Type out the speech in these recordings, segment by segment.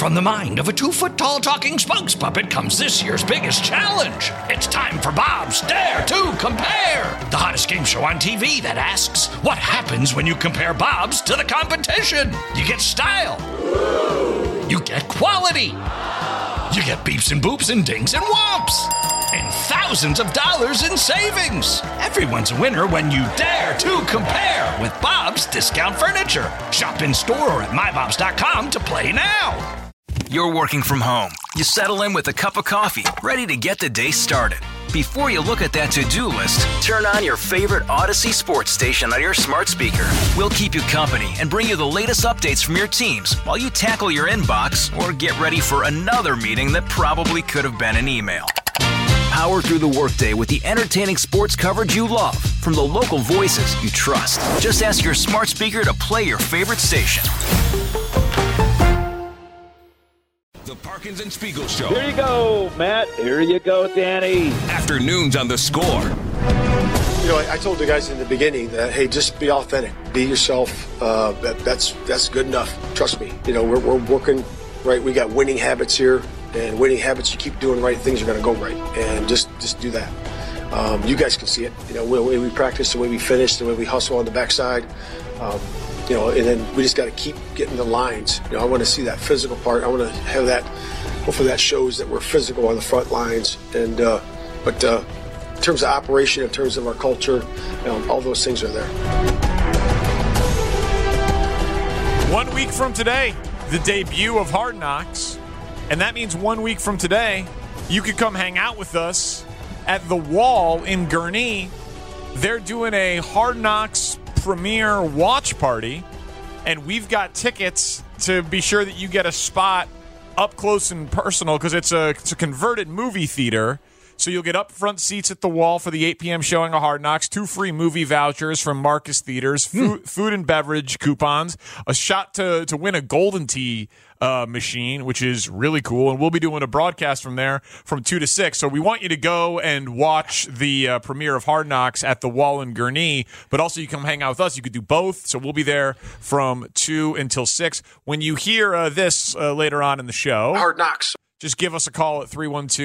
From the mind of a 2-foot-tall talking spokes puppet comes this year's biggest challenge. It's time for Bob's Dare to Compare, the hottest game show on TV that asks, what happens when you compare Bob's to the competition? You get style. You get quality. You get beeps and boops and dings and whomps. And thousands of dollars in savings. Everyone's a winner when you dare to compare with Bob's Discount Furniture. Shop in store or at mybobs.com to play now. You're working from home. You settle in with a cup of coffee, ready to get the day started. Before you look at that to-do list, turn on your favorite Odyssey sports station on your smart speaker. We'll keep you company and bring you the latest updates from your teams while you tackle your inbox or get ready for another meeting that probably could have been an email. Power through the workday with the entertaining sports coverage you love from the local voices you trust. Just ask your smart speaker to play your favorite station. The Parkins and Spiegel Show. Here you go, Matt. Here you go, Danny. Afternoons on The Score. You know, I told the guys in the beginning that, hey, just be authentic. Be yourself. That's good enough. Trust me. You know, we're working right. We got winning habits here. And winning habits, you keep doing right, things are going to go right. And just do that. You guys can see it. You know, the way we practice, the way we finish, the way we hustle on the backside. You know, and then we just got to keep getting the lines. You know, I want to see that physical part. I want to have that. Hopefully, that shows that we're physical on the front lines. And but in terms of operation, in terms of our culture, you know, all those things are there. 1 week from today, the debut of Hard Knocks. And that means 1 week from today, you could come hang out with us at The Wall in Gurnee. They're doing a Hard Knocks premiere watch party, and we've got tickets to be sure that you get a spot up close and personal because it's a converted movie theater. So you'll get up front seats at The Wall for the 8 p.m. showing of Hard Knocks, 2 free movie vouchers from Marcus Theaters, food and beverage coupons, a shot to win a Golden Tee machine, which is really cool. And we'll be doing a broadcast from there from 2 to 6. So we want you to go and watch the premiere of Hard Knocks at The Wall in Gurnee, but also you come hang out with us. You could do both. So we'll be there from 2 until 6. When you hear this later on in the show, Hard Knocks. Just give us a call at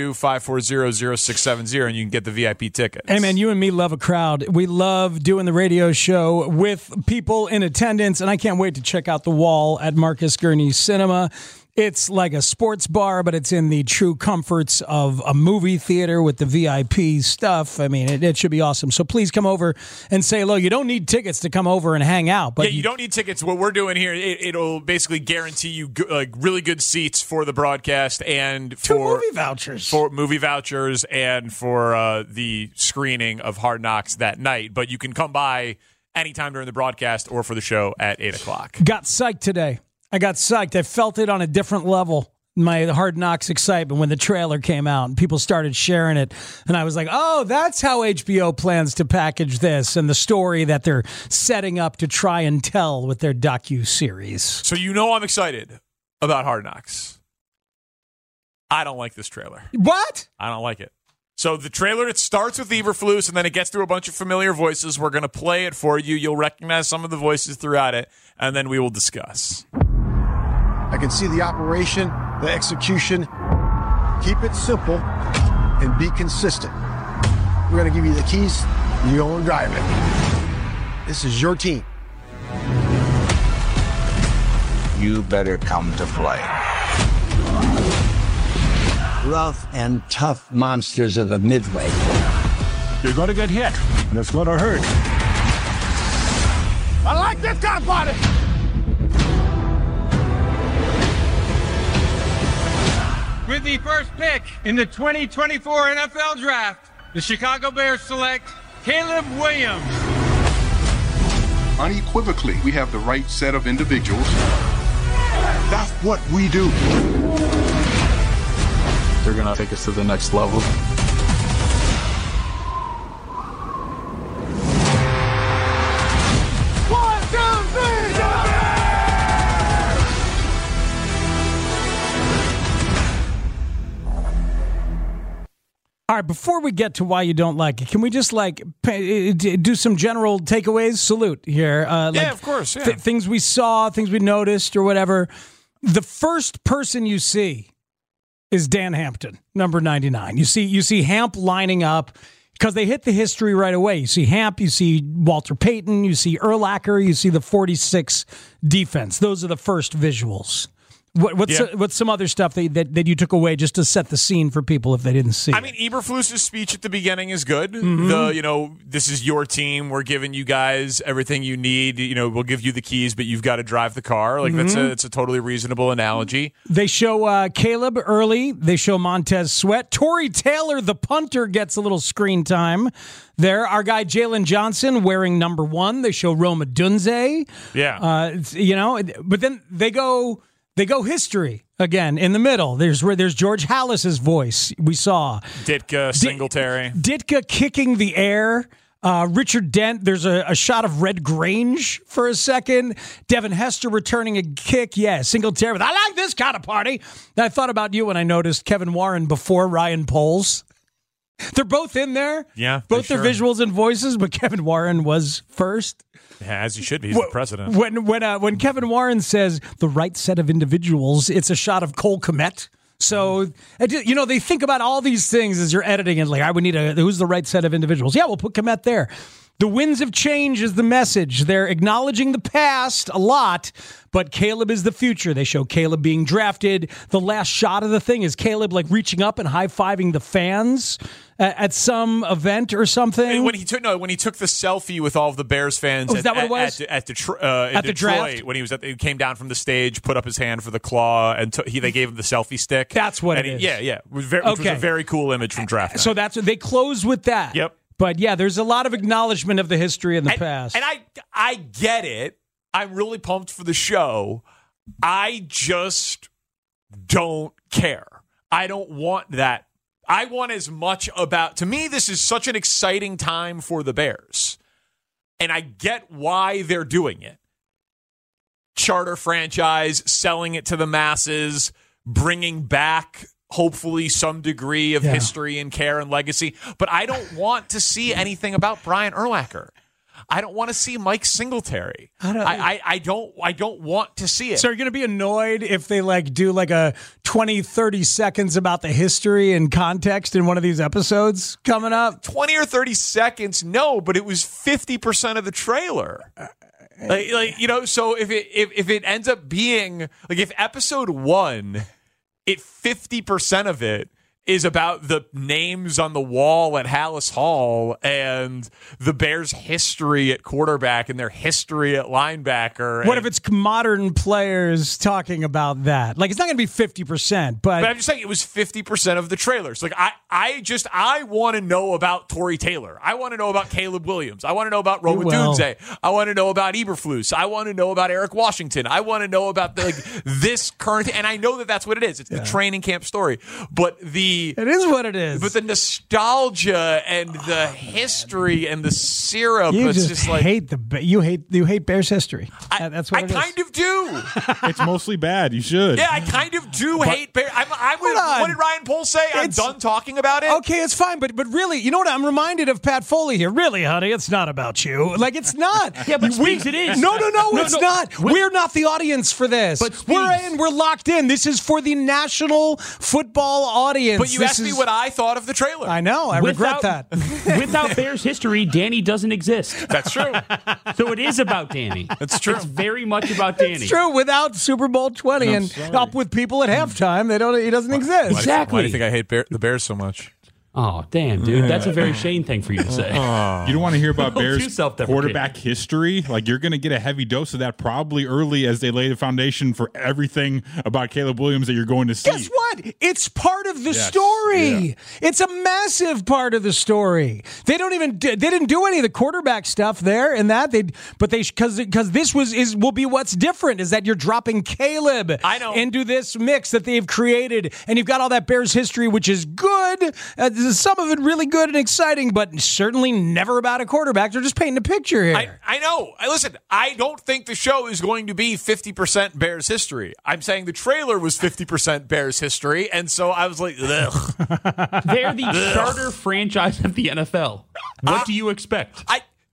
312-540-0670 and you can get the VIP tickets. Hey, man, you and me love a crowd. We love doing the radio show with people in attendance, and I can't wait to check out The Wall at Marcus Gurnee Cinema. It's like a sports bar, but it's in the true comforts of a movie theater with the VIP stuff. I mean, it should be awesome. So please come over and say hello. You don't need tickets to come over and hang out. But yeah, you don't need tickets. What we're doing here, it'll basically guarantee you really good seats for the broadcast and for 2 movie vouchers. For movie vouchers and for the screening of Hard Knocks that night. But you can come by anytime during the broadcast or for the show at 8 o'clock. Got psyched today. I got psyched. I felt it on a different level. My Hard Knocks excitement when the trailer came out and people started sharing it. And I was like, oh, that's how HBO plans to package this and the story that they're setting up to try and tell with their docu-series. So you know I'm excited about Hard Knocks. I don't like this trailer. What? I don't like it. So the trailer, it starts with Eberflus, and then it gets through a bunch of familiar voices. We're going to play it for you. You'll recognize some of the voices throughout it, and then we will discuss. I can see the operation, the execution. Keep it simple and be consistent. We're going to give you the keys. You go and drive it. This is your team. You better come to play. Rough and tough monsters of the Midway. You're going to get hit, and it's going to hurt. I like this guy, buddy. With the first pick in the 2024 NFL Draft, the Chicago Bears select Caleb Williams. Unequivocally, we have the right set of individuals. That's what we do. They're going to take us to the next level. All right, before we get to why you don't like it, can we just do some general takeaways? Salute here. Yeah, of course. Yeah. Things we saw, things we noticed, or whatever. the first person you see is Dan Hampton, number 99. You see Hamp lining up because they hit the history right away. You see Hamp, you see Walter Payton, you see Urlacher, you see the 46 defense. Those are the first visuals. What's some other stuff that you took away just to set the scene for people if they didn't see? I mean, Eberflus's speech at the beginning is good. This is your team. We're giving you guys everything you need. We'll give you the keys, but you've got to drive the car. Like it's a totally reasonable analogy. They show Caleb early. They show Montez Sweat. Tory Taylor, the punter, gets a little screen time there. Our guy Jalen Johnson wearing number 1. They show Rome Odunze. Yeah. But then they go history again in the middle. There's George Halas's voice we saw. Ditka, Singletary. Ditka kicking the air. Richard Dent. There's a shot of Red Grange for a second. Devin Hester returning a kick. Yeah, Singletary. I like this kind of party. I thought about you when I noticed Kevin Warren before Ryan Poles. They're both in there. Yeah, both their visuals and voices, but Kevin Warren was first. Yeah, as he should be. He's the president. When Kevin Warren says the right set of individuals, it's a shot of Cole Kmet. So, they think about all these things as you're editing and like, I would need who's the right set of individuals? Yeah, we'll put Kmet there. The winds of change is the message. They're acknowledging the past a lot, but Caleb is the future. They show Caleb being drafted. The last shot of the thing is Caleb like reaching up and high-fiving the fans at some event or something. When he took the selfie with all of the Bears fans is that what it was? at Detroit, draft? when he came down from the stage, put up his hand for the claw, and they gave him the selfie stick. That's what it is. Yeah. Which was a very cool image from draft night. So they close with that. Yep. But yeah, there's a lot of acknowledgement of the history in the past. And I get it. I'm really pumped for the show. I just don't care. I don't want that. I want as much about... To me, this is such an exciting time for the Bears. And I get why they're doing it. Charter franchise, selling it to the masses, bringing back... hopefully some degree of history and care and legacy. But I don't want to see anything about Brian Urlacher. I don't want to see Mike Singletary. I don't want to see it. So you're going to be annoyed if they do a 20, 30 seconds about the history and context in one of these episodes coming up? 20 or 30 seconds, no, but it was 50% of the trailer. So if it ends up being, if episode 1... 50% of it is about the names on the wall at Halas Hall and the Bears' history at quarterback and their history at linebacker. What if it's modern players talking about that? It's not going to be 50%, but I'm just saying it was 50% of the trailers. I want to know about Tory Taylor. I want to know about Caleb Williams. I want to know about Rome Odunze. I want to know about Eberflus. I want to know about Eric Washington. I want to know about this current, and I know that that's what it is. It's the training camp story, but it is what it is. But the nostalgia and the history and the syrup. You it's just hate you hate Bears history. That's what I kind of do. It's mostly bad. You should. Yeah, I kind of do hate Bears. What did Ryan Poles say? I'm done talking about it. Okay, it's fine, but really, you know what? I'm reminded of Pat Foley here. Really, honey, it's not about you. It's not. Yeah, but Speaks, it is. No, it's not. We're not the audience for this. But we're locked in. This is for the national football audience. But you asked me what I thought of the trailer. I know. I regret that. Without Bears history, Danny doesn't exist. That's true. So it is about Danny. That's true. It's very much about Danny. It's true. Without Super Bowl 20 up with people at halftime, he doesn't exist. Exactly. Why do you think I hate the Bears so much? Oh, damn, dude. That's a very Shane thing for you to say. You don't want to hear about Bears quarterback history? You're going to get a heavy dose of that probably early as they lay the foundation for everything about Caleb Williams that you're going to see. Guess what? It's part of the story. Yeah. It's a massive part of the story. They didn't do any of the quarterback stuff there and that. Because this will be what's different is that you're dropping Caleb into this mix that they've created. And you've got all that Bears history, which is good. Some of it really good and exciting, but certainly never about a quarterback. They're just painting a picture here. I know. Listen, I don't think the show is going to be 50% Bears history. I'm saying the trailer was 50% Bears history, and so I was like, ugh. They're the charter franchise of the NFL. What do you expect? Dude,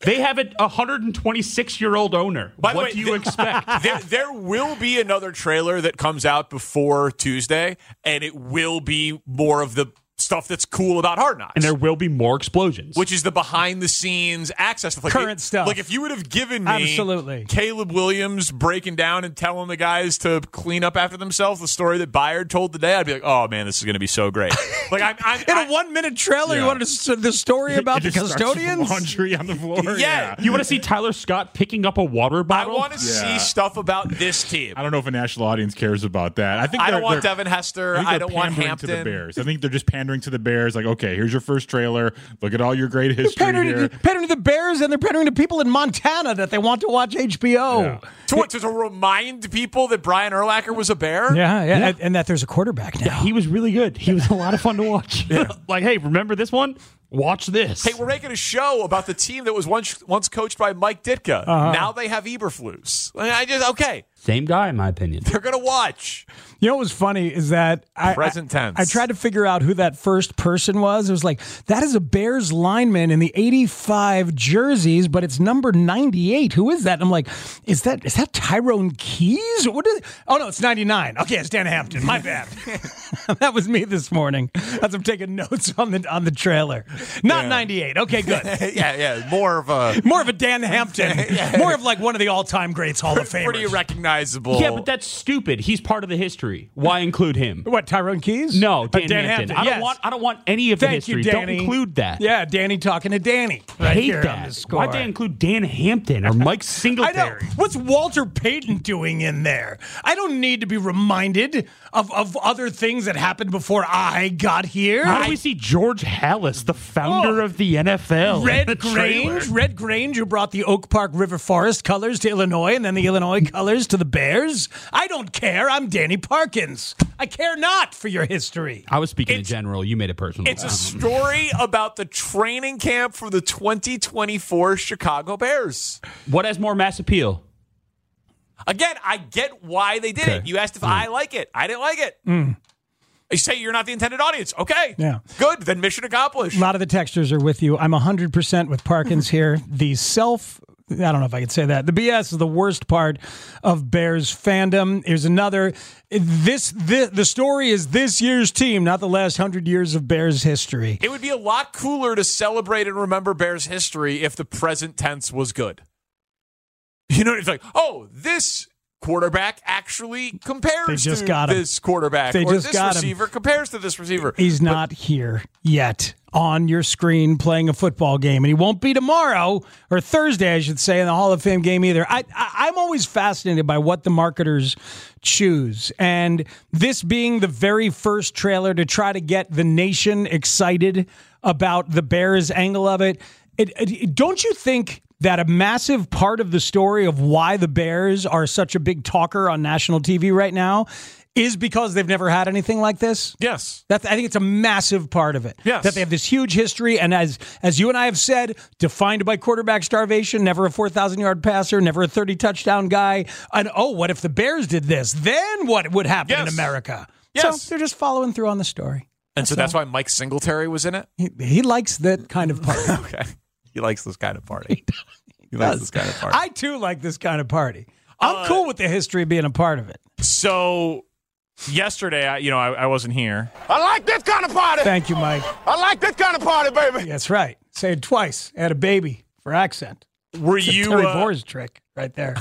They have a 126-year-old owner. What do you expect? There will be another trailer that comes out before Tuesday, and it will be more of the stuff that's cool about Hard Knocks. And there will be more explosions. Which is the behind-the-scenes access stuff. Like current stuff. Like if you would have given me Caleb Williams breaking down and telling the guys to clean up after themselves, the story that Bayard told today, I'd be like, oh, man, this is going to be so great. Like I'm in a 1-minute trailer, you wanted the story about the custodians? Laundry on the floor. Yeah. You want to see Tyler Scott picking up a water bottle? I want to see stuff about this team. I don't know if a national audience cares about that. I don't want Devin Hester. I don't want Hampton. To the Bears. I think they're just pandering to the Bears. Like, okay, here's your first trailer. Look at all your great history here. Pandering to the Bears, and they're pandering to people in Montana that they want to watch HBO. Yeah. To remind people that Brian Urlacher was a Bear? Yeah. And that there's a quarterback now. Yeah, he was really good. He was a lot of fun to watch. Like, hey, remember this one? Watch this. Hey, we're making a show about the team that was once coached by Mike Ditka. Now they have Eberflus. Okay. Same guy, in my opinion. They're going to watch. You know what was funny is that Present tense. I tried to figure out who that first person was. It was like, that is a Bears lineman in the 85 jerseys, but it's number 98. Who is that? And I'm like, is that Tyrone Keys? What is it? Oh, no, it's 99. Okay, it's Dan Hampton. My bad. That was me this morning as I'm taking notes on the trailer. Not 98. Okay, good. Yeah. More of a Dan Hampton. More of like one of the all-time greats, Hall of Famers. Pretty recognizable. Yeah, but that's stupid. He's part of the history. Why include him? What, Tyrone Keys? No, Dan Hampton. I don't want any of the history. Don't include that. Yeah, Danny talking to Danny. I hate that. Why'd they include Dan Hampton or Mike Singletary? I know. What's Walter Payton doing in there? I don't need to be reminded of other things that happened before I got here. How do we see George Halas, the founder of the NFL? Red Grange, who brought the Oak Park River Forest colors to Illinois and then the Illinois colors to the Bears. I don't care. I'm Danny Parkins. I care not for your history. I was speaking in general. You made it personal. It's a story about the training camp for the 2024 Chicago Bears. What has more mass appeal? Again, I get why they did it. You asked if I like it. I didn't like it. You say you're not the intended audience. Okay. Yeah. Good. Then mission accomplished. A lot of the texters are with you. I'm 100% with Parkins here. I don't know if I could say that. The BS is the worst part of Bears fandom. Here's another. The story is this year's team, not the last 100 years of Bears history. It would be a lot cooler to celebrate and remember Bears history if the present tense was good. You know, it's like, oh, this quarterback actually compares to this quarterback. Or this receiver compares to this receiver. He's not here yet on your screen playing a football game. And he won't be tomorrow, or Thursday, I should say, in the Hall of Fame game either. I'm always fascinated by what the marketers choose. And this being the very first trailer to try to get the nation excited about the Bears angle of it, don't you think that a massive part of the story of why the Bears are such a big talker on national TV right now is because they've never had anything like this? Yes. I think it's a massive part of it. Yes. That they have this huge history, and as you and I have said, defined by quarterback starvation, never a 4,000-yard passer, never a 30-touchdown guy. And, what if the Bears did this? Then what would happen in America? Yes. So they're just following through on the story. And so that's why Mike Singletary was in it? He likes that kind of party. Okay. He likes this kind of party. He likes this kind of party. I, too, like this kind of party. I'm cool with the history being a part of it. So yesterday, I wasn't here. I like this kind of party. Thank you, Mike. I like this kind of party, baby. That's right. Say it twice. Add a baby for accent. Were it's you a Terry Boers trick right there?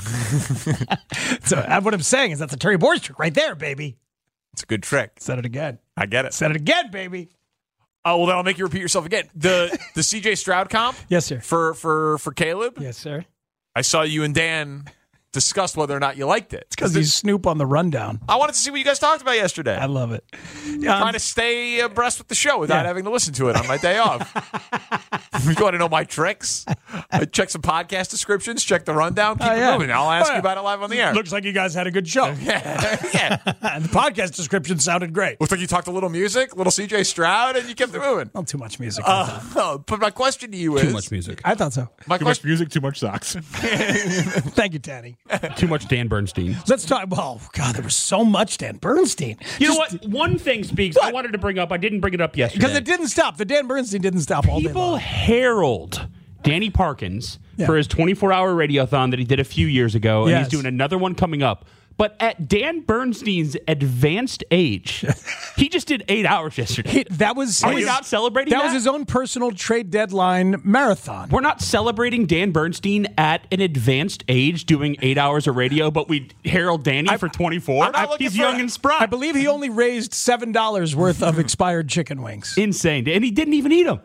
So what I'm saying is that's a Terry Boers trick right there, baby. It's a good trick. Said it again. I get it. Said it again, baby. Oh, well, then I'll make you repeat yourself again. The CJ Stroud comp? Yes, sir. For Caleb? Yes, sir. I saw you and Dan discussed whether or not you liked it. It's because you snoop on the rundown. I wanted to see what you guys talked about yesterday. I love it. Trying to stay abreast with the show without having to listen to it on my day off. You want to know my tricks? I check some podcast descriptions, check the rundown, keep it moving. I'll ask you about it live on the air. Looks like you guys had a good show. Yeah. The podcast description sounded great. Looks like you talked a little music, little CJ Stroud, and you kept it moving. Not too much music. But my question to you is... Too much music. I thought so. Too much music, too much socks. Thank you, Danny. Too much Dan Bernstein. Let's talk. Well, God, there was so much Dan Bernstein. You know what? One thing speaks. I wanted to bring up. I didn't bring it up yesterday because it didn't stop. The Dan Bernstein didn't stop all day long. People herald Danny Parkins for his 24-hour radiothon that he did a few years ago, and he's doing another one coming up. But at Dan Bernstein's advanced age, he just did 8 hours yesterday. Are we not celebrating that? That was his own personal trade deadline marathon. We're not celebrating Dan Bernstein at an advanced age doing 8 hours of radio, but we herald Danny for 24. He's young and spry. I believe he only raised $7 worth of expired chicken wings. Insane. And he didn't even eat them.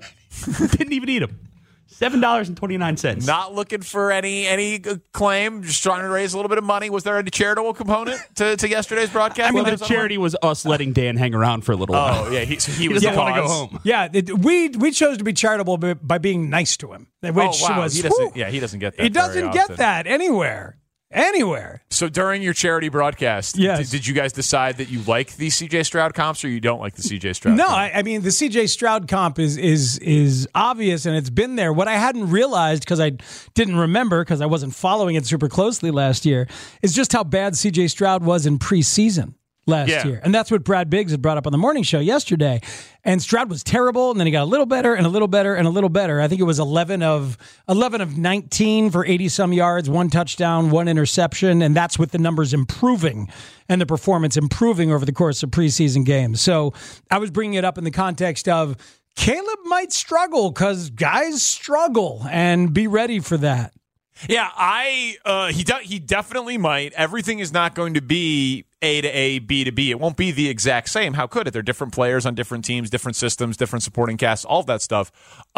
$7.29. Not looking for any claim, just trying to raise a little bit of money. Was there any charitable component to yesterday's broadcast? I mean, the charity was us letting Dan hang around for a little while. Oh, yeah, he was doesn't want to go home. Yeah, we chose to be charitable by being nice to him, which was he doesn't get that. He doesn't get that anywhere. So during your charity broadcast, did you guys decide that you like the C.J. Stroud comps or you don't like the C.J. Stroud No, comp? I mean, the C.J. Stroud comp is obvious, and it's been there. What I hadn't realized, because I didn't remember, because I wasn't following it super closely last year, is just how bad C.J. Stroud was in preseason last year. And that's what Brad Biggs had brought up on the morning show yesterday. And Stroud was terrible, and then he got a little better and a little better and a little better. I think it was 11 of 19 for 80-some yards, 1 touchdown, 1 interception, and that's with the numbers improving and the performance improving over the course of preseason games. So I was bringing it up in the context of Caleb might struggle because guys struggle, and be ready for that. Yeah, he definitely might. Everything is not going to be A to A, B to B. It won't be the exact same. How could it? They're different players on different teams, different systems, different supporting casts, all of that stuff.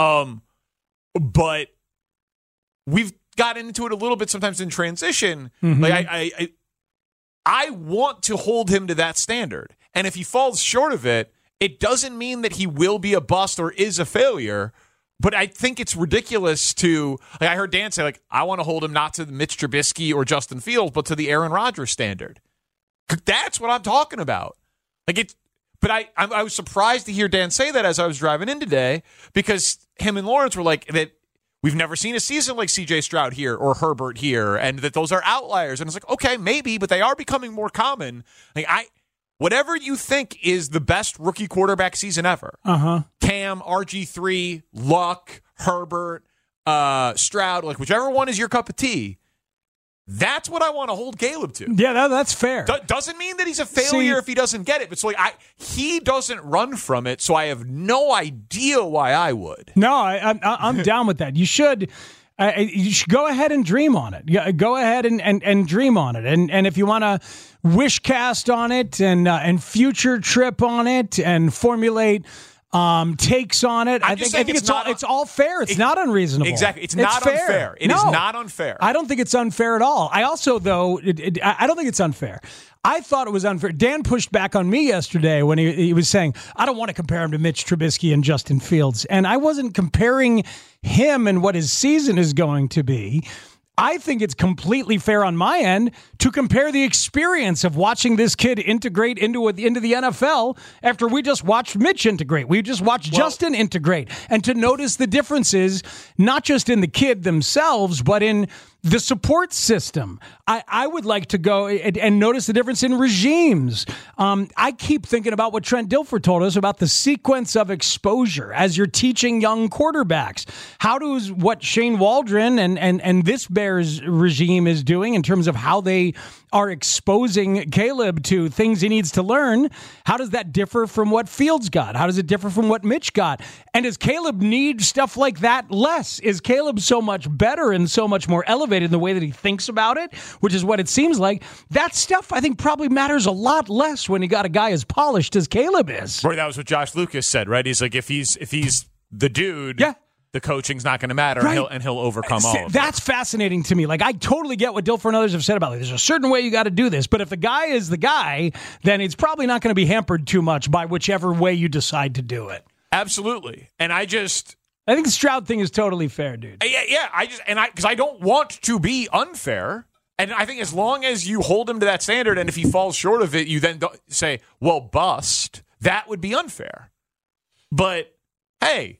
But we've gotten into it a little bit sometimes in transition. Mm-hmm. Like I want to hold him to that standard. And if he falls short of it, it doesn't mean that he will be a bust or is a failure. But I think it's ridiculous to, like I heard Dan say, like, I want to hold him not to the Mitch Trubisky or Justin Fields, but to the Aaron Rodgers standard. That's what I'm talking about. But I was surprised to hear Dan say that as I was driving in today, because him and Lawrence were like, that we've never seen a season like C.J. Stroud here or Herbert here, and that those are outliers. And it's like, okay, maybe, but they are becoming more common. Like whatever you think is the best rookie quarterback season ever. Cam, RG3, Luck, Herbert, Stroud, like whichever one is your cup of tea, that's what I want to hold Caleb to. Yeah, that's fair. Doesn't mean that he's a failure if he doesn't get it, but so he doesn't run from it, so I have no idea why I would. No, I'm down with that. You should go ahead and dream on it. Go ahead and dream on it. And if you want to wish cast on it and future trip on it and formulate takes on it, I think it's all fair. It's not unreasonable. Exactly. It's not fair. Unfair. It is not unfair. I don't think it's unfair at all. I also, though, I don't think it's unfair. I thought it was unfair. Dan pushed back on me yesterday when he was saying, I don't want to compare him to Mitch Trubisky and Justin Fields. And I wasn't comparing him and what his season is going to be. I think it's completely fair on my end to compare the experience of watching this kid integrate into the NFL after we just watched Mitch integrate. We just watched Justin integrate. And to notice the differences, not just in the kid themselves, but in the support system. I would like to go and notice the difference in regimes. I keep thinking about what Trent Dilfer told us about the sequence of exposure as you're teaching young quarterbacks. How does what Shane Waldron and this Bears regime is doing in terms of how they are exposing Caleb to things he needs to learn, how does that differ from what Fields got? How does it differ from what Mitch got? And does Caleb need stuff like that less? Is Caleb so much better and so much more elevated in the way that he thinks about it, which is what it seems like? That stuff, I think, probably matters a lot less when you got a guy as polished as Caleb is. Right, that was what Josh Lucas said, right? He's like, if he's the dude, the coaching's not going to matter, right, and he'll overcome all of it. That's fascinating to me. Like, I totally get what Dilfer and others have said about it. There's a certain way you got to do this, but if the guy is the guy, then it's probably not going to be hampered too much by whichever way you decide to do it. Absolutely. And I think the Stroud thing is totally fair, dude. Yeah. Because I don't want to be unfair. And I think as long as you hold him to that standard, and if he falls short of it, you then say, well, bust, that would be unfair. But, hey,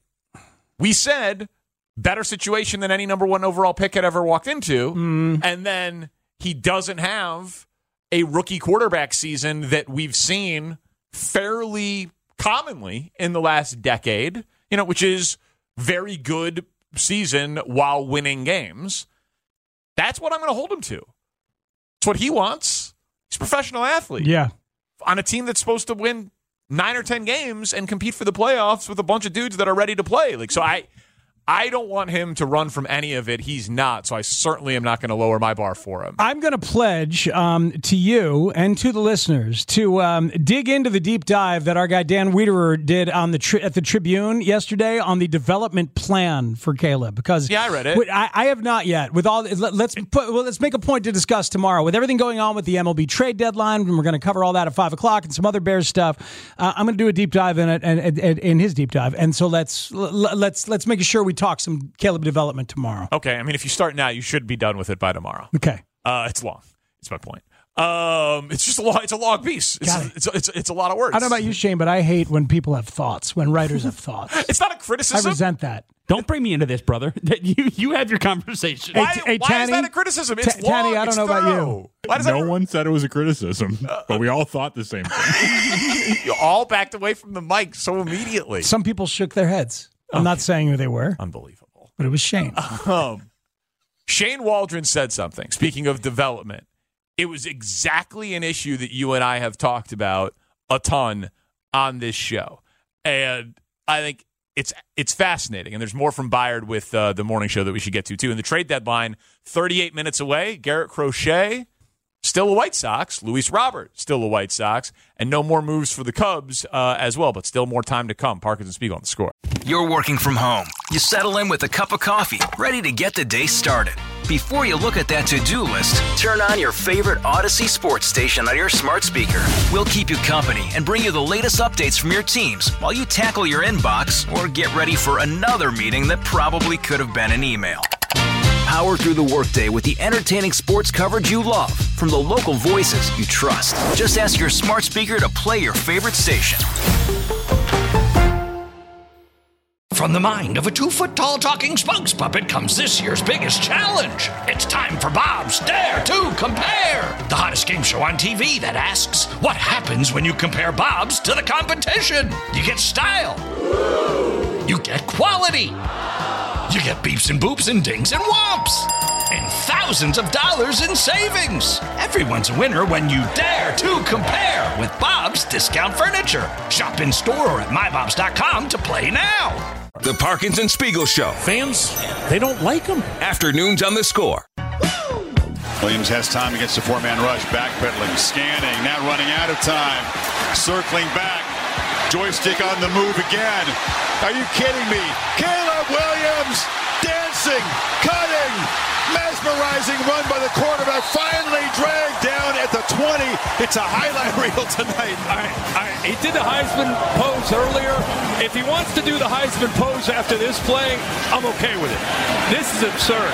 we said better situation than any number one overall pick had ever walked into. And then he doesn't have a rookie quarterback season that we've seen fairly commonly in the last decade, which is very good season while winning games. That's what I'm going to hold him to. It's what he wants. He's a professional athlete. Yeah. On a team that's supposed to win 9 or 10 games and compete for the playoffs with a bunch of dudes that are ready to play. Like, so I don't want him to run from any of it. He's not, so I certainly am not going to lower my bar for him. I'm going to pledge to you and to the listeners to dig into the deep dive that our guy Dan Wiederer did on at the Tribune yesterday on the development plan for Caleb. Because I read it. I have not yet. With all, let's make a point to discuss tomorrow with everything going on with the MLB trade deadline. And we're going to cover all that at 5:00 and some other Bears stuff. I'm going to do a deep dive in it and in his deep dive. And so let's make sure we talk some Caleb development tomorrow. Okay, I mean, if you start now, you should be done with it by tomorrow. Okay, it's long. It's my point. It's just a long. It's a long piece. It's a lot of words. I don't know about you, Shane, but I hate when people have thoughts. When writers have thoughts, it's not a criticism. I resent that. Don't bring me into this, brother. You have your conversation. Why is that a criticism? It's long. Tanny, I don't know about you. No one said it was a criticism, but we all thought the same thing. You all backed away from the mic so immediately. Some people shook their heads. I'm not saying who they were. Unbelievable. But it was Shane. Shane Waldron said something. Speaking of development, it was exactly an issue that you and I have talked about a ton on this show. And I think it's fascinating. And there's more from Bayard with the morning show that we should get to, too. And the trade deadline, 38 minutes away. Garrett Crochet, still a White Sox. Luis Robert, still a White Sox. And no more moves for the Cubs as well, but still more time to come. Parkins and Spiegel on The Score. You're working from home. You settle in with a cup of coffee, ready to get the day started. Before you look at that to-do list, turn on your favorite Odyssey sports station on your smart speaker. We'll keep you company and bring you the latest updates from your teams while you tackle your inbox or get ready for another meeting that probably could have been an email. Power through the workday with the entertaining sports coverage you love from the local voices you trust. Just ask your smart speaker to play your favorite station. From the mind of a 2-foot-tall talking spokes puppet comes this year's biggest challenge. It's time for Bob's Dare to Compare, the hottest game show on TV that asks, what happens when you compare Bob's to the competition? You get style. You get quality. You get beeps and boops and dings and whomps. And thousands of dollars in savings. Everyone's a winner when you dare to compare with Bob's Discount Furniture. Shop in store or at mybobs.com to play now. The Parkins and Spiegel Show. Fans, they don't like him. Afternoons on The Score. Williams has time against the four-man rush. Backpedaling, scanning, now running out of time. Circling back. Joystick on the move again. Are you kidding me? Caleb Williams dancing, cutting, mesmerizing run by the quarterback. Finally dragged down at the 20. It's a highlight reel tonight. He did the Heisman pose earlier. If he wants to do the Heisman pose after this play, I'm okay with it. This is absurd.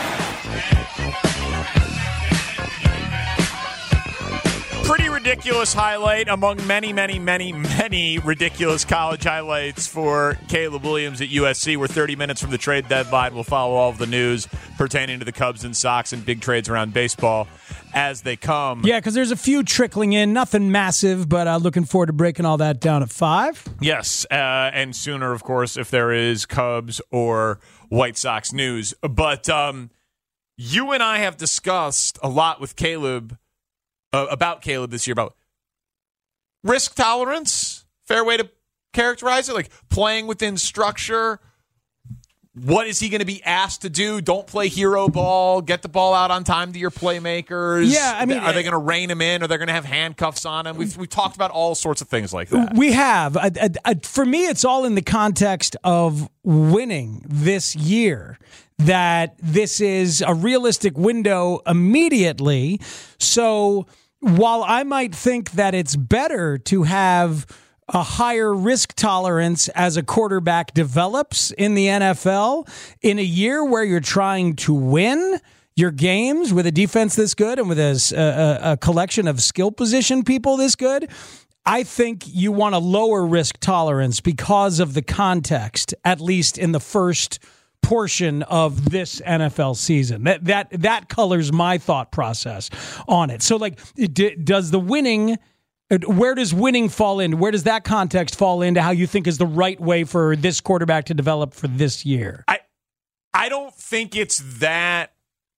Pretty ridiculous highlight among many, many, many, many ridiculous college highlights for Caleb Williams at USC. We're 30 minutes from the trade deadline. We'll follow all of the news pertaining to the Cubs and Sox and big trades around baseball as they come. Yeah, because there's a few trickling in. Nothing massive, but looking forward to breaking all that down at 5. Yes, and sooner, of course, if there is Cubs or White Sox news. But you and I have discussed a lot with Caleb about Caleb this year, about risk tolerance, fair way to characterize it, like playing within structure. What is he going to be asked to do? Don't play hero ball. Get the ball out on time to your playmakers. Yeah, I mean, are they going to rein him in? Are they going to have handcuffs on him? We've talked about all sorts of things like that. We have. For me, it's all in the context of winning this year. That this is a realistic window immediately. So while I might think that it's better to have a higher risk tolerance as a quarterback develops in the NFL in a year where you're trying to win your games with a defense this good and with a collection of skill position people this good, I think you want a lower risk tolerance because of the context, at least in the first portion of this NFL season. That colors my thought process on it. So, like, does the winning, where does winning fall in? Where does that context fall into how you think is the right way for this quarterback to develop for this year? I don't think it's that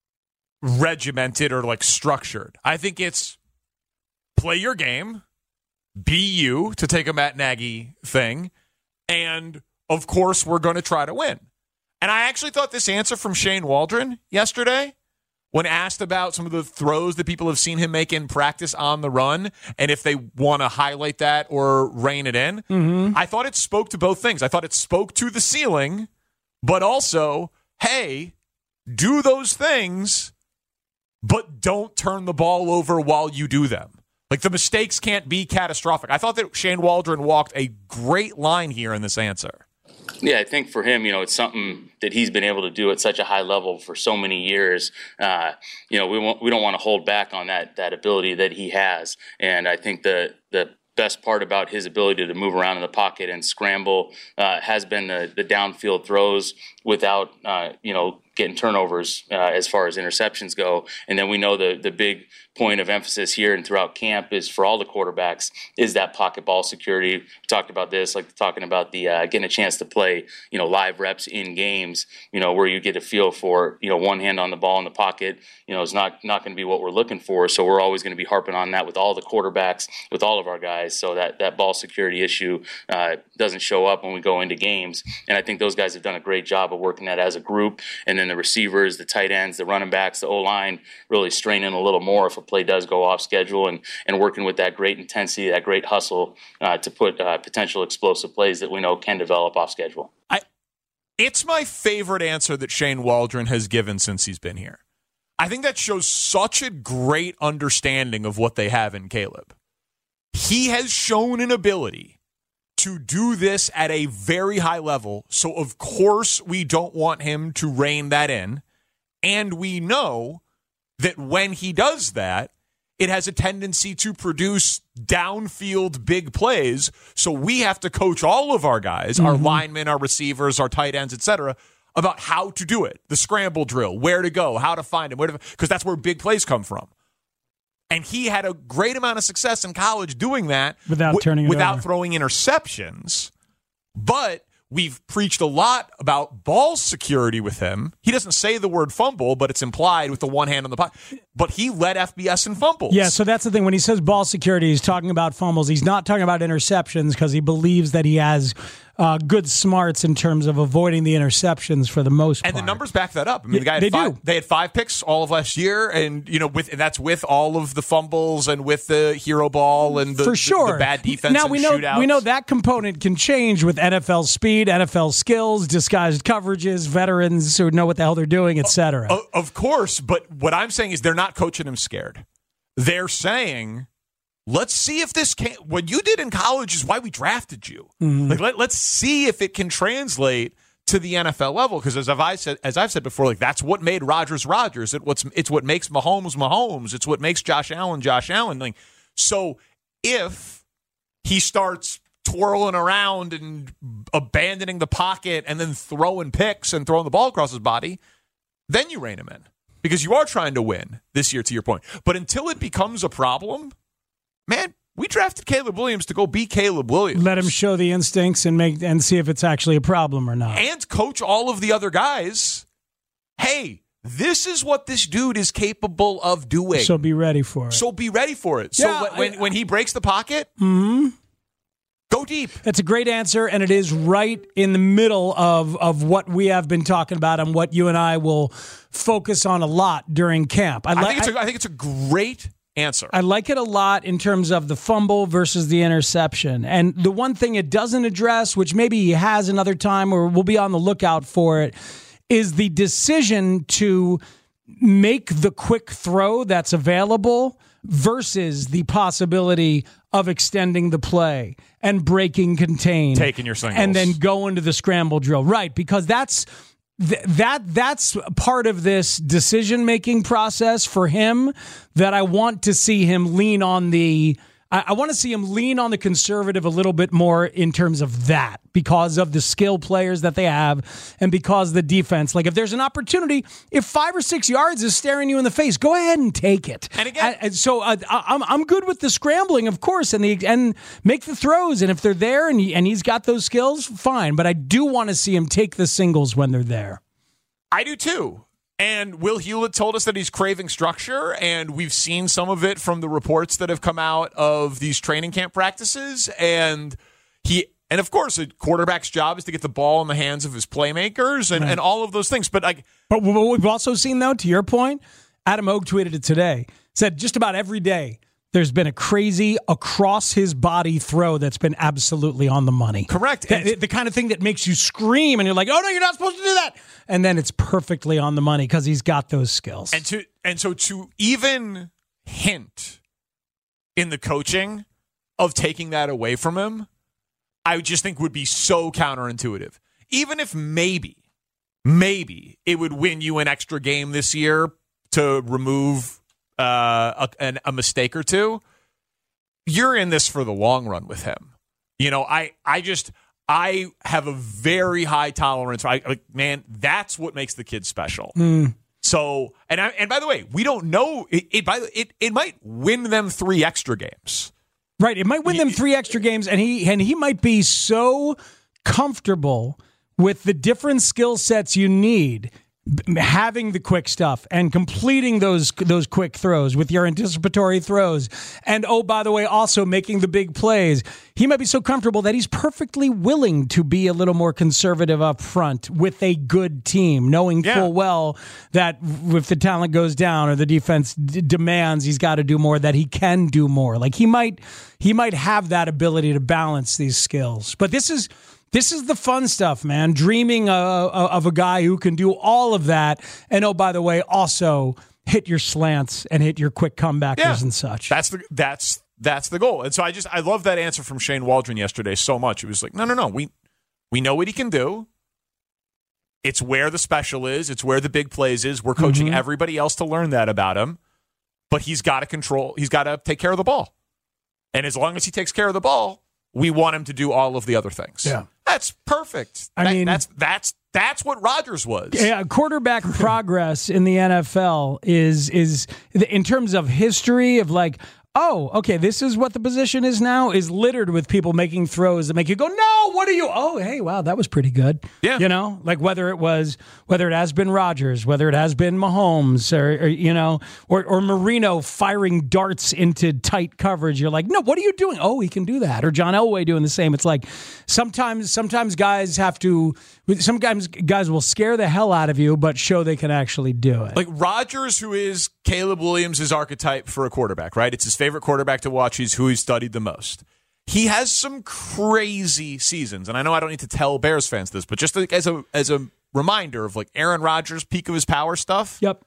regimented or like structured. I think it's play your game, be you, to take a Matt Nagy thing, and of course we're going to try to win. And I actually thought this answer from Shane Waldron yesterday, when asked about some of the throws that people have seen him make in practice on the run, and if they want to highlight that or rein it in, I thought it spoke to both things. I thought it spoke to the ceiling, but also, hey, do those things, but don't turn the ball over while you do them. Like, the mistakes can't be catastrophic. I thought that Shane Waldron walked a great line here in this answer. Yeah, I think for him, it's something that he's been able to do at such a high level for so many years. We don't want to hold back on that ability that he has. And I think the best part about his ability to move around in the pocket and scramble has been the downfield throws without, getting turnovers as far as interceptions go. And then we know the big point of emphasis here and throughout camp is for all the quarterbacks is that pocket ball security. We talked about this, like talking about the getting a chance to play, live reps in games, where you get a feel for, one hand on the ball in the pocket, is not going to be what we're looking for. So we're always going to be harping on that with all the quarterbacks, with all of our guys, so that ball security issue doesn't show up when we go into games. And I think those guys have done a great job of working that as a group. And then the receivers, the tight ends, the running backs, the O-line really straining a little more if a play does go off schedule, and working with that great intensity, that great hustle to put potential explosive plays that we know can develop off schedule. It's my favorite answer that Shane Waldron has given since he's been here. I think that shows such a great understanding of what they have in Caleb. He has shown an ability to do this at a very high level, so of course we don't want him to rein that in. And we know that when he does that, it has a tendency to produce downfield big plays. So we have to coach all of our guys, our linemen, our receivers, our tight ends, etc., about how to do it. The scramble drill, where to go, how to find him, because that's where big plays come from. And he had a great amount of success in college doing that without throwing interceptions. But we've preached a lot about ball security with him. He doesn't say the word fumble, but it's implied with the one hand on the pocket. But he led FBS in fumbles. Yeah, so that's the thing. When he says ball security, he's talking about fumbles. He's not talking about interceptions because he believes that he has good smarts in terms of avoiding the interceptions for the most part. And the numbers back that up. I mean, the guy had they had 5 picks all of last year, and that's with all of the fumbles and with the hero ball and the bad defense. Now and we know shootouts. That component can change with NFL speed, NFL skills, disguised coverages, veterans who know what the hell they're doing, etc. Of course, but what I'm saying is they're not coaching him scared. They're saying, let's see if this can. What you did in college is why we drafted you. Let's see if it can translate to the NFL level. Because as I've said before, that's what made Rodgers. It's what makes Mahomes. It's what makes Josh Allen. So if he starts twirling around and abandoning the pocket and then throwing picks and throwing the ball across his body, then you rein him in because you are trying to win this year. To your point, but until it becomes a problem. Man, we drafted Caleb Williams to go be Caleb Williams. Let him show the instincts and see if it's actually a problem or not. And coach all of the other guys. Hey, this is what this dude is capable of doing. So be ready for it. So when he breaks the pocket, go deep. That's a great answer, and it is right in the middle of what we have been talking about and what you and I will focus on a lot during camp. I think it's a great answer. I like it a lot in terms of the fumble versus the interception. And the one thing it doesn't address, which maybe he has another time or we'll be on the lookout for it, is the decision to make the quick throw that's available versus the possibility of extending the play and breaking contain. Taking your singles. And then go into the scramble drill. Right, because that's part of this decision-making process for him that I want to see him lean on I want to see him lean on the conservative a little bit more in terms of that because of the skill players that they have and because the defense. Like if there's an opportunity, if 5 or 6 yards is staring you in the face, go ahead and take it. And again, I'm good with the scrambling, of course, and make the throws. And if they're there and he's got those skills, fine. But I do want to see him take the singles when they're there. I do too. And Will Hewlett told us that he's craving structure, and we've seen some of it from the reports that have come out of these training camp practices. And of course, a quarterback's job is to get the ball in the hands of his playmakers and all of those things. But what we've also seen, though, to your point, Adam Oak tweeted it today, said just about every day there's been a crazy across-his-body throw that's been absolutely on the money. Correct. The kind of thing that makes you scream, and you're like, oh, no, you're not supposed to do that. And then it's perfectly on the money because he's got those skills. And so to even hint in the coaching of taking that away from him, I just think would be so counterintuitive. Even if maybe it would win you an extra game this year to remove a mistake or two, you're in this for the long run with him. I have a very high tolerance. Man, that's what makes the kid special. So, and by the way, we don't know. It might win them 3 extra games. Right, it might win them 3 extra games, and he might be so comfortable with the different skill sets you need, having the quick stuff and completing those quick throws with your anticipatory throws. And, oh, by the way, also making the big plays. He might be so comfortable that he's perfectly willing to be a little more conservative up front with a good team, knowing full well that if the talent goes down or the defense demands he's got to do more, that he can do more. Like he might have that ability to balance these skills. But this is the fun stuff, man. Dreaming of a guy who can do all of that. And, oh, by the way, also hit your slants and hit your quick comebackers and such. That's the goal. And so I love that answer from Shane Waldron yesterday so much. It was like, no. We know what he can do. It's where the special is. It's where the big plays is. We're coaching everybody else to learn that about him. But he's got to take care of the ball. And as long as he takes care of the ball, we want him to do all of the other things. Yeah. That's perfect. I mean, that's what Rodgers was. Yeah, quarterback progress in the NFL is in terms of history of like, oh, okay, this is what the position is now, is littered with people making throws that make you go, no, what are you? Oh, hey, wow, that was pretty good. Yeah. Like whether it has been Rodgers, whether it has been Mahomes or Marino firing darts into tight coverage. You're like, no, what are you doing? Oh, he can do that. Or John Elway doing the same. It's like sometimes guys will scare the hell out of you, but show they can actually do it. Like Rodgers, who is Caleb Williams' archetype for a quarterback, right? It's his favorite quarterback to watch. He's who he's studied the most. He has some crazy seasons, and I know I don't need to tell Bears fans this, but just as a reminder of like Aaron Rodgers' peak of his power stuff. Yep.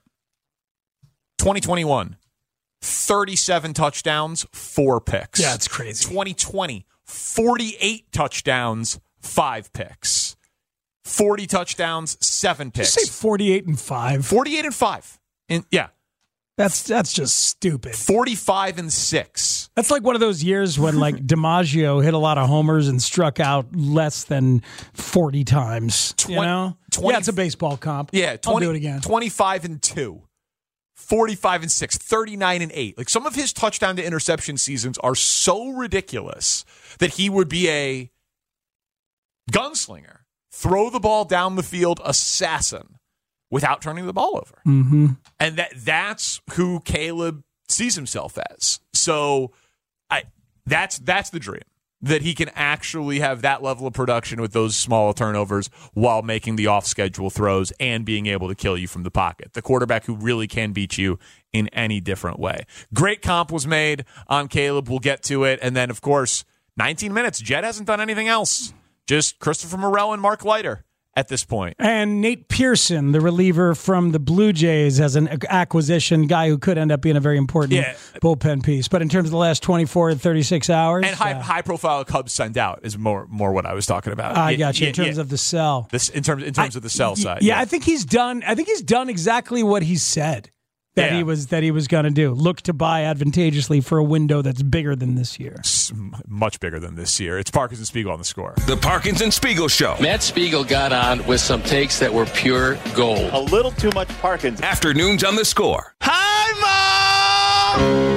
2021, 37 touchdowns, 4 picks. Yeah, it's crazy. 2020, 48 touchdowns, 5 picks. 40 touchdowns, 7 picks. Did you say 48 and 5? 48 and 5. Yeah. That's just stupid. 45 and 6. That's like one of those years when like DiMaggio hit a lot of homers and struck out less than 40 times. 20, it's a baseball comp. Yeah, I'll do it again. 25 and 2. 45 and 6, 39 and 8. Like some of his touchdown to interception seasons are so ridiculous that he would be a gunslinger, throw the ball down the field, assassin, without turning the ball over. Mm-hmm. And that's who Caleb sees himself as. So that's the dream, that he can actually have that level of production with those small turnovers while making the off-schedule throws and being able to kill you from the pocket. The quarterback who really can beat you in any different way. Great comp was made on Caleb. We'll get to it. And then, of course, 19 minutes. Jed hasn't done anything else. Just Christopher Morel and Mark Leiter at this point. And Nate Pearson, the reliever from the Blue Jays, as an acquisition guy who could end up being a very important bullpen piece. But in terms of the last 24 and 36 hours. And high-profile Cubs sent out is more what I was talking about. I got you. In terms of the sell. In terms of the sell side. Yeah, I think he's done exactly what he said that he was going to do. Look to buy advantageously for a window that's bigger than this year. It's much bigger than this year. It's Parkins and Spiegel on the Score. The Parkins and Spiegel Show. Matt Spiegel got on with some takes that were pure gold. A little too much Parkins. Afternoons on the Score. Hi,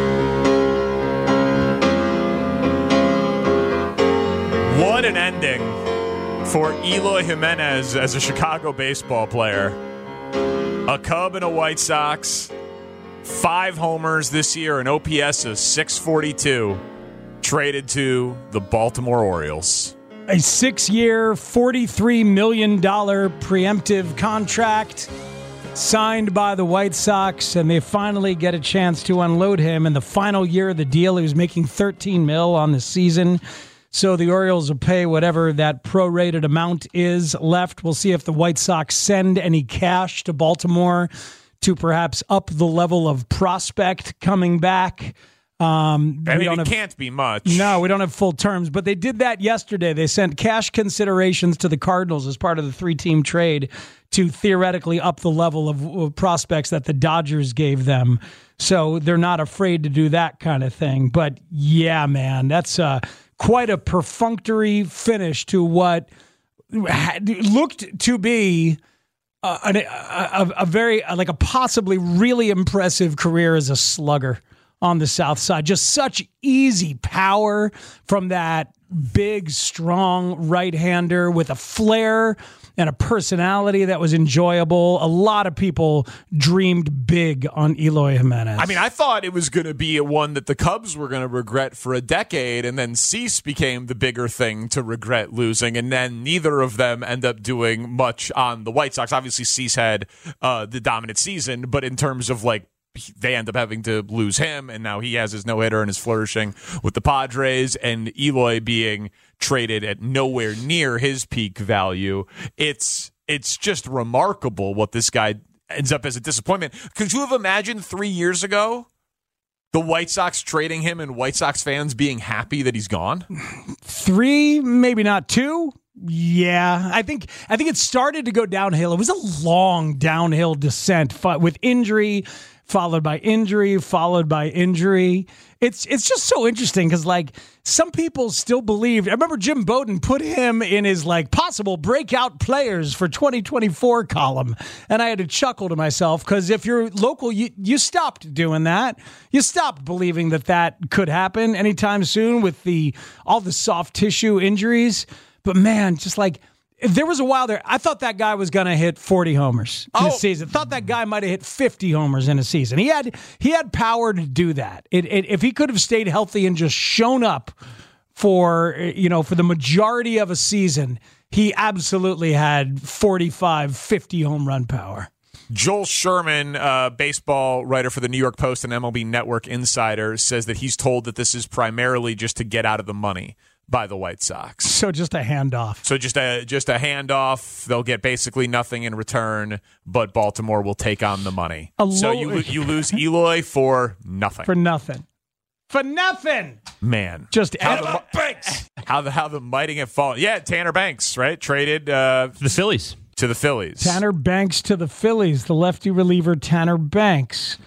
Mom! What an ending for Eloy Jimenez as a Chicago baseball player. A Cub and a White Sox. 5 homers this year, an OPS of 642. Traded to the Baltimore Orioles. A 6-year, $43 million preemptive contract signed by the White Sox, and they finally get a chance to unload him in the final year of the deal. He was making $13 million on the season, so the Orioles will pay whatever that prorated amount is left. We'll see if the White Sox send any cash to Baltimore to perhaps up the level of prospect coming back. It can't be much. No, we don't have full terms, but they did that yesterday. They sent cash considerations to the Cardinals as part of the 3-team trade to theoretically up the level of prospects that the Dodgers gave them. So they're not afraid to do that kind of thing. But yeah, man, that's quite a perfunctory finish to what looked to be a very, like a possibly really impressive career as a slugger on the South Side. Just such easy power from that big, strong right-hander with a flair and a personality that was enjoyable. A lot of people dreamed big on Eloy Jimenez. I mean, I thought it was going to be one that the Cubs were going to regret for a decade, and then Cease became the bigger thing to regret losing, and then neither of them end up doing much on the White Sox. Obviously, Cease had the dominant season, but in terms of like they end up having to lose him, and now he has his no-hitter and is flourishing with the Padres, and Eloy being traded at nowhere near his peak value. It's just remarkable what this guy ends up as a disappointment. Could you have imagined 3 years ago the White Sox trading him and White Sox fans being happy that he's gone? 3, maybe not 2. Yeah, I think it started to go downhill. It was a long downhill descent with injury, followed by injury, followed by injury. It's just so interesting because, like, some people still believed. I remember Jim Bowden put him in his, like, possible breakout players for 2024 column, and I had to chuckle to myself because if you're local, you stopped doing that. You stopped believing that could happen anytime soon with all the soft tissue injuries. But, man, just like there was a while there, I thought that guy was going to hit 40 homers in a season. Thought that guy might have hit 50 homers in a season. He had power to do that. If he could have stayed healthy and just shown up for the majority of a season, he absolutely had 45, 50 home run power. Joel Sherman, baseball writer for the New York Post and MLB Network insider, says that he's told that this is primarily just to get out of the money by the White Sox. So just a handoff. So just a handoff. They'll get basically nothing in return, but Baltimore will take on the money. So you lose Eloy for nothing. For nothing. For nothing. Man. Just Tanner Banks. How the mighty have fallen. Yeah, Tanner Banks, right? Traded the Phillies. To the Phillies. Tanner Banks to the Phillies. The lefty reliever Tanner Banks.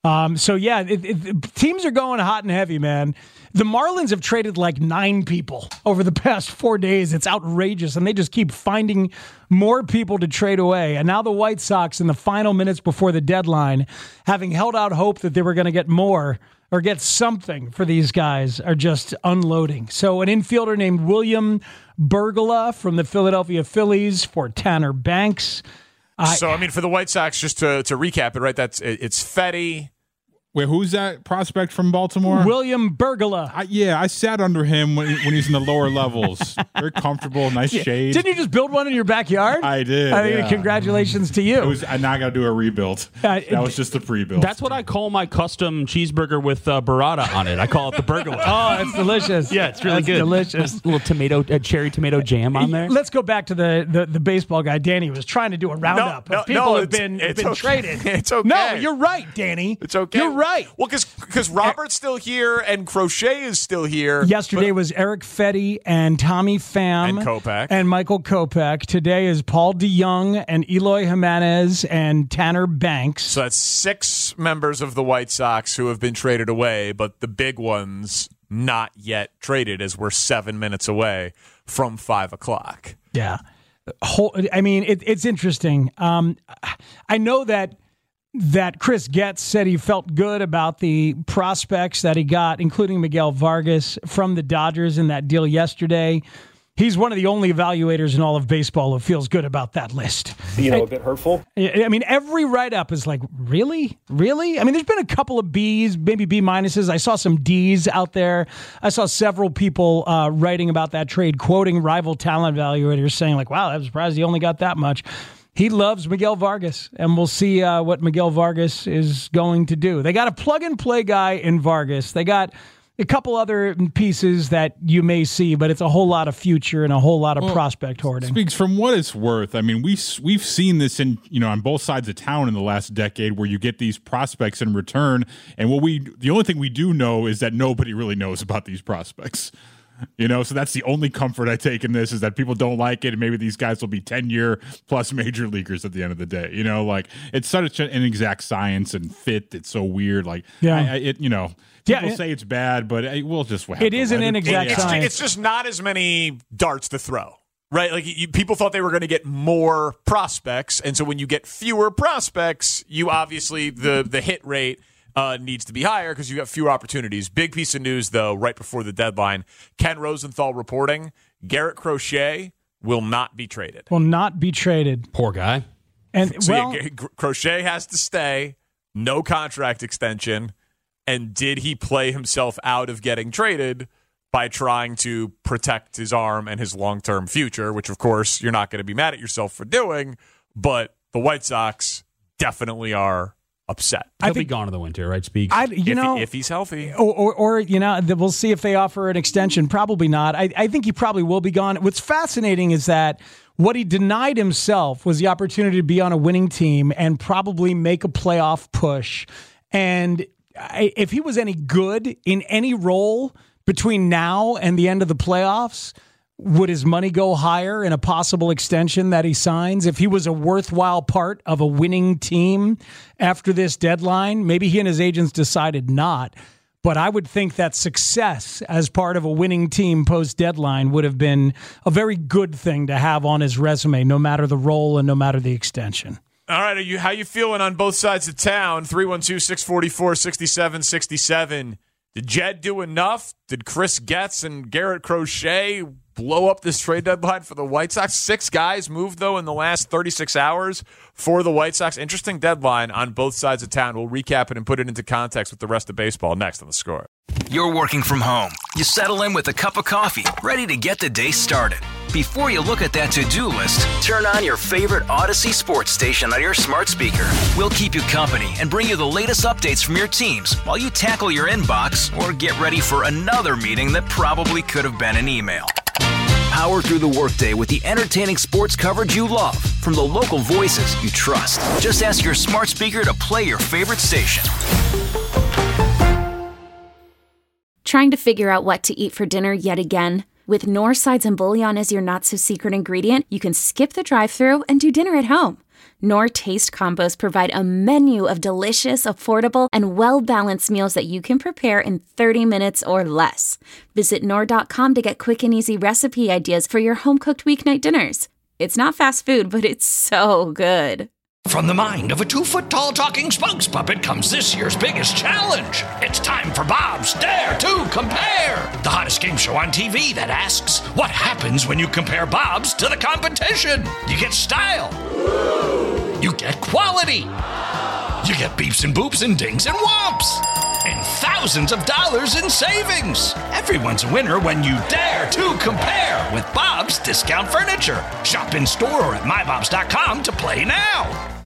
So yeah, teams are going hot and heavy, man. The Marlins have traded like 9 people over the past 4 days. It's outrageous, and they just keep finding more people to trade away. And now the White Sox, in the final minutes before the deadline, having held out hope that they were going to get more or get something for these guys, are just unloading. So an infielder named William Bergola from the Philadelphia Phillies for Tanner Banks. So, I mean, for the White Sox, just to recap it, right, it's Fetty. Wait, who's that prospect from Baltimore? William Bergola. I sat under him when he's in the lower levels. Very comfortable, nice shade. Didn't you just build one in your backyard? I did. Congratulations to you. Now I got to do a rebuild. That was just the pre-build. That's what I call my custom cheeseburger with burrata on it. I call it the Bergola. Oh, it's delicious. Yeah, it's really good. Delicious. A little cherry tomato jam on there. Let's go back to the baseball guy. Danny was trying to do a roundup. People have been traded. It's okay. No, you're right, Danny. It's okay. You're right. Well, because Robert's still here and Crochet is still here. Yesterday was Eric Fetty and Tommy Pham. And Kopech. And Michael Kopech. Today is Paul DeYoung and Eloy Jimenez and Tanner Banks. So that's 6 members of the White Sox who have been traded away, but the big ones not yet traded, as we're 7 minutes away from 5 o'clock. Yeah. I mean, it's interesting. I know that Chris Getz said he felt good about the prospects that he got, including Miguel Vargas from the Dodgers in that deal yesterday. He's one of the only evaluators in all of baseball who feels good about that list. A bit hurtful? I mean, every write-up is like, really? Really? I mean, there's been a couple of Bs, maybe B minuses. I saw some Ds out there. I saw several people writing about that trade, quoting rival talent evaluators, saying like, wow, I'm surprised he only got that much. He loves Miguel Vargas, and we'll see what Miguel Vargas is going to do. They got a plug-and-play guy in Vargas. They got a couple other pieces that you may see, but it's a whole lot of future and a whole lot of prospect hoarding. Speaks from what it's worth. I mean, we've seen this on both sides of town in the last decade, where you get these prospects in return, and the only thing we do know is that nobody really knows about these prospects. So that's the only comfort I take in this, is that people don't like it, and maybe these guys will be 10-year plus major leaguers at the end of the day. It's such an inexact science and fit. It's so weird. People say it's bad, but we'll just have it is an inexact science. It's just not as many darts to throw, right? Like people thought they were going to get more prospects, and so when you get fewer prospects, you obviously the hit rate needs to be higher because you got fewer opportunities. Big piece of news, though, right before the deadline. Ken Rosenthal reporting, Garrett Crochet will not be traded. Will not be traded. Poor guy. And so Crochet has to stay, no contract extension. And did he play himself out of getting traded by trying to protect his arm and his long-term future, which, of course, you're not going to be mad at yourself for doing, but the White Sox definitely are upset. He'll be gone in the winter, right, Speaks? If he's healthy. Or we'll see if they offer an extension. Probably not. I think he probably will be gone. What's fascinating is that what he denied himself was the opportunity to be on a winning team and probably make a playoff push. And if he was any good in any role between now and the end of the playoffs, would his money go higher in a possible extension that he signs? If he was a worthwhile part of a winning team after this deadline, maybe he and his agents decided not. But I would think that success as part of a winning team post-deadline would have been a very good thing to have on his resume, no matter the role and no matter the extension. All right, how you feeling on both sides of town? 312-644-6767. Did Jed do enough? Did Chris Getz and Garrett Crochet blow up this trade deadline for the White Sox? 6 guys moved, though, in the last 36 hours for the White Sox. Interesting deadline on both sides of town. We'll recap it and put it into context with the rest of baseball next on The Score. You're working from home. You settle in with a cup of coffee, ready to get the day started. Before you look at that to-do list, turn on your favorite Odyssey sports station on your smart speaker. We'll keep you company and bring you the latest updates from your teams while you tackle your inbox or get ready for another meeting that probably could have been an email. Power through the workday with the entertaining sports coverage you love from the local voices you trust. Just ask your smart speaker to play your favorite station. Trying to figure out what to eat for dinner yet again? With Knorr Sides and Bouillon as your not-so-secret ingredient, you can skip the drive-thru and do dinner at home. Knorr Taste Combos provide a menu of delicious, affordable, and well-balanced meals that you can prepare in 30 minutes or less. Visit Knorr.com to get quick and easy recipe ideas for your home-cooked weeknight dinners. It's not fast food, but it's so good. From the mind of a 2-foot-tall talking spokes puppet comes this year's biggest challenge. It's time for Bob's Dare to Compare, the hottest game show on TV that asks, what happens when you compare Bob's to the competition? You get style. You get quality. You get beeps and boops and dings and whomps. And thousands of dollars in savings. Everyone's a winner when you dare to compare with Bob's Discount Furniture. Shop in store or at mybobs.com to play now.